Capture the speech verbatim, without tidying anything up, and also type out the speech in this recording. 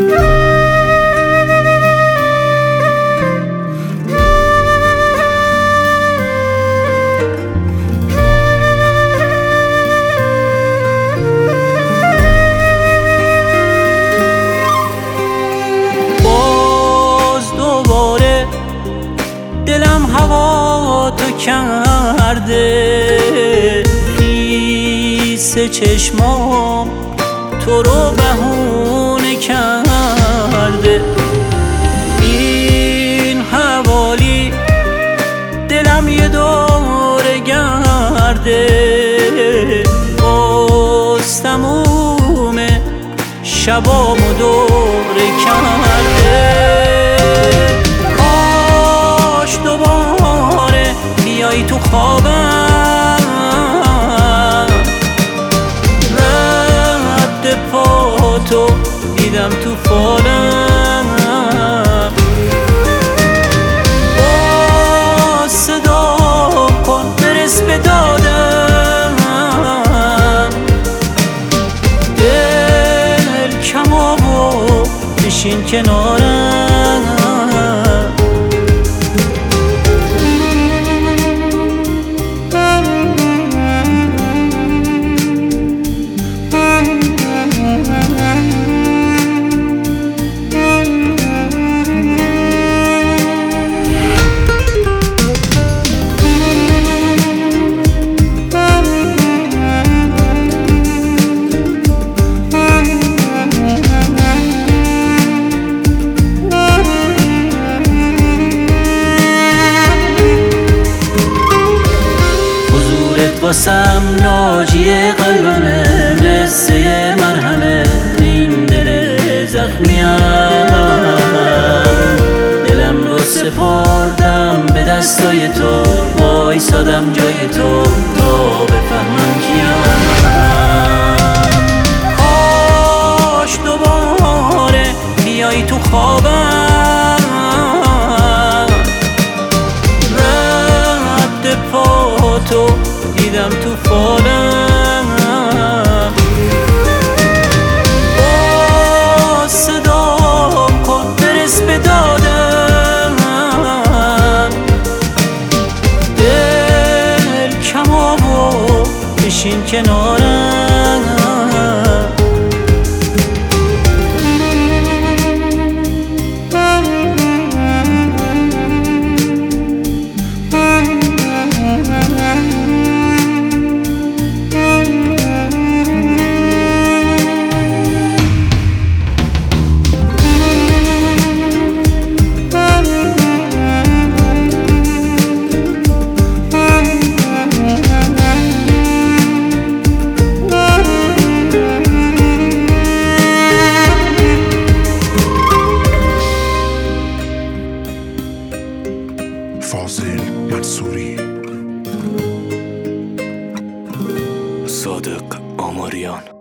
دلم هوا تو کرده، خیس چشمام تو رو بهونه کرده. این حوالی دلم یه دور گرده، باز تموم شبامو دور کرده. دوباره بیایی تو خوابم، رد پاتو دیدم تو فالم، با صدا کن برس به دادم، دل کمامو بشین کنارم. واسم ناجی قلبمه، قصه مرهمه این دل زخمیم. دلم رو سپردم به دستای تو، وایسادم جای تو تا بفهمم کیم. کاش دوباره بیایی تو خوابم، رد پاتو دیدم تو فالم، با صدا کن برس به دادم، دل کمامو بشین کنارم. فاضل منصوری، صادق آماریان.